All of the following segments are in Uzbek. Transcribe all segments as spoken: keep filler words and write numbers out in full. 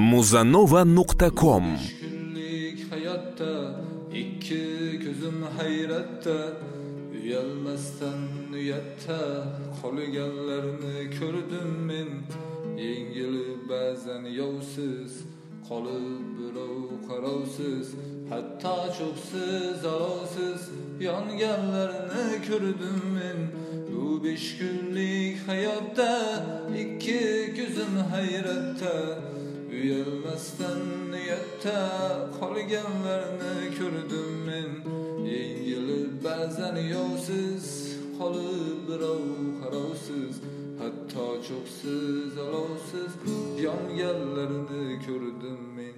muzanova nuqta com. Besh kunlik hayotda ikki ko'zim hayratda, uyalmasdan uyatda qolganlarni ko'rdim men. Yengil ba'zan yovsiz qolib birov qarovsiz, hatto cho'ksiz alovsiz yonganlarni ko'rdim men. Bu besh kunlik hayotda ikki ko'zim hayratda, uyalmasdan niyatda qolganlarni ko'rdim men. Yengil ba'zan yovsiz qolib birov qarovsiz, hatto cho'ksiz alovsiz yonganlarni ko'rdim men.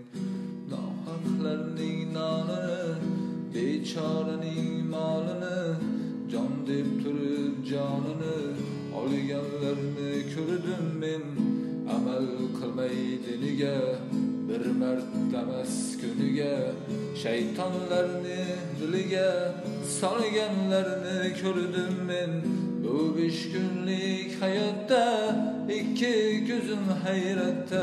Nohaqlarning nonini, bechoraning molini, jon deb turib jonini olganlarni ko'rdim men. Amal qilmay diniga, bir martamas kuniga, shaytonlarni diliga solganlarni ko'rdim men. Bu besh kunlik hayotda ikki ko'zim hayratda,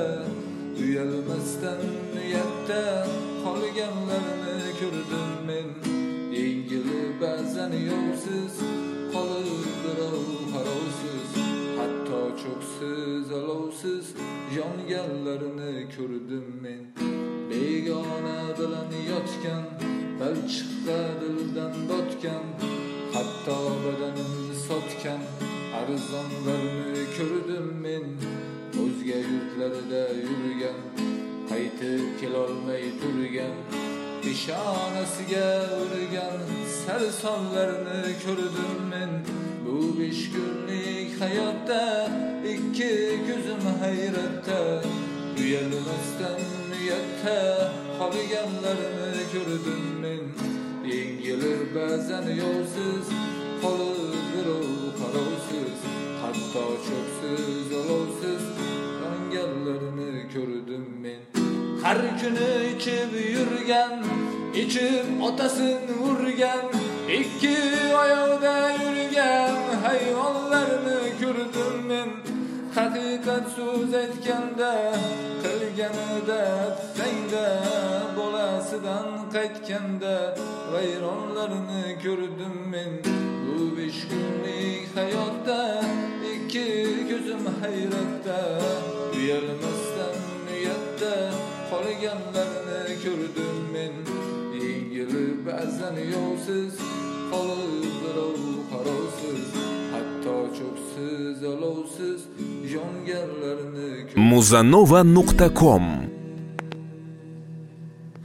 uyalmasdan uyatda qolganlarni ko'rdim men. Yengil ba'zan yovsiz qolib birov qarovsiz, hatto cho'ksiz alovsiz yonganlarni ko'rdim men. Begona bilan yotgan, balchiqqa dildan botgan, hatto badanimni sotgan arzonlarni ko'rdim men. O'zga yurtlarda yurgan, qaytib kelolmay turgan, peshonasiga urgan sarsonlarni ko'rdim men. Bu besh kunlik hayotda ikki ko'zim hayratda, uyalmasdan uyatda qolganlarni ko'rdim men. Yengil ba'zan yovsiz qolib birov qarovsiz, hatto cho'ksiz alovsiz yonganlarni ko'rdim men. Har kuni ichib yurgan, ichib otasin urgan, ikki oyoqda yurgan hayvonlarni ko'rdim men. Haqiqat so'z aytganda, qilganida atsangda, bolasidan qaytganda vayronlarni ko'rdim men. Bu besh kunlik hayotda ikki ko'zim hayratda, uyalmasdan uyatda qolganlarni ko'rdim men. Yengil ba'zan yovsiz qolib birov qarovsiz, hatto cho'ksiz alovsiz yonganlarni ko'rdim. muzanova nuqta com